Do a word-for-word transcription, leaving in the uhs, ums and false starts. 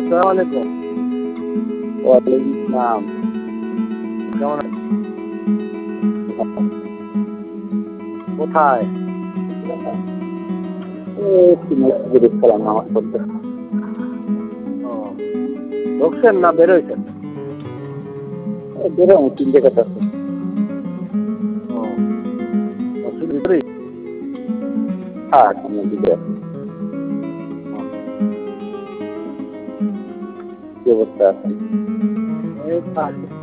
আসসালামু আলাইকুম। ওয়ালাইকুম আসসালাম। কেমন আছেন? কোথায়? এই একটু মসজিদে গেছিলাম নামাজ পড়তে। ও, ঢুকছেন না বের হইছেন? এই বেরোবো তিনটে কথা আছে। ও, মসজিদের ভিতরেই? হ্যাঁ, মসজিদে আছি। ও, কি অবস্থা আছে? এই তো আছি।